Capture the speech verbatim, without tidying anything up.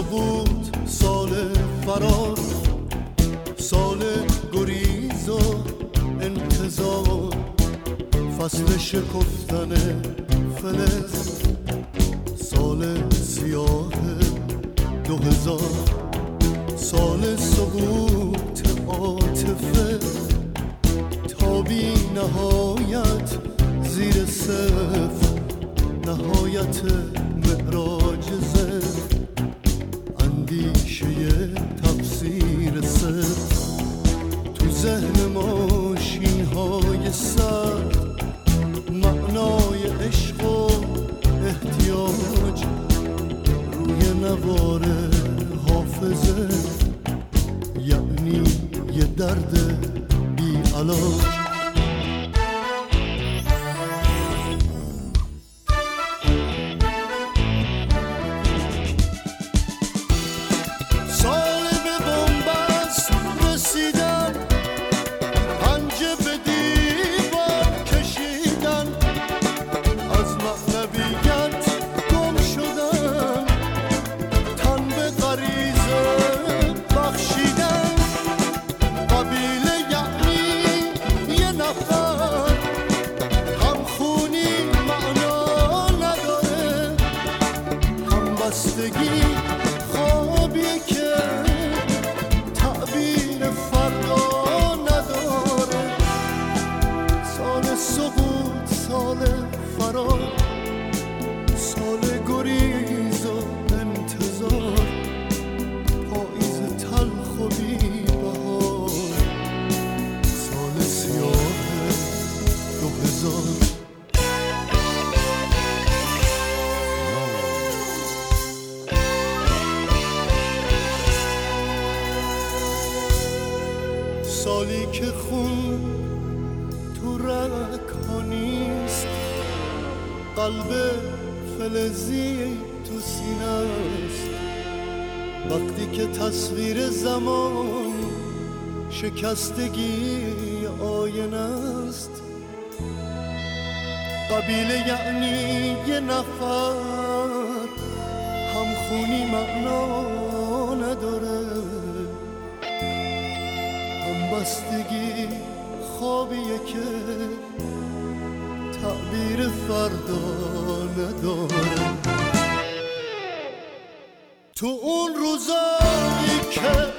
سقوط، سال فرار، سال گریز و انتظار، فصل شکفتن فلز، سال سیاه دو هزار، سال سقوط عاطفه تا بی نهایت زیر صفر، نهایت معراج زفت، اندیشه تفسیر صفر، تو ذهن ماشین های سر، معنای عشق و احتیاج روی نوار حافظه، یعنی یه درد بی علاج. خوابی که تعبیر فردا نداره، سال سقوط، سال فرار، سال گریز و انتظار، پاییز تلخ و بی بهار، سال سیاه دو هزار. سالی که خون تو رگ‌ها نیست، قلب فلزی تو سینه است، وقتی که تصویر زمان شکستگی آینه است، قبیله یعنی یه نفر، همخونی معنا نداره، بستگی خوابیه که تعبیر فردا نداره. تو اون روزایی که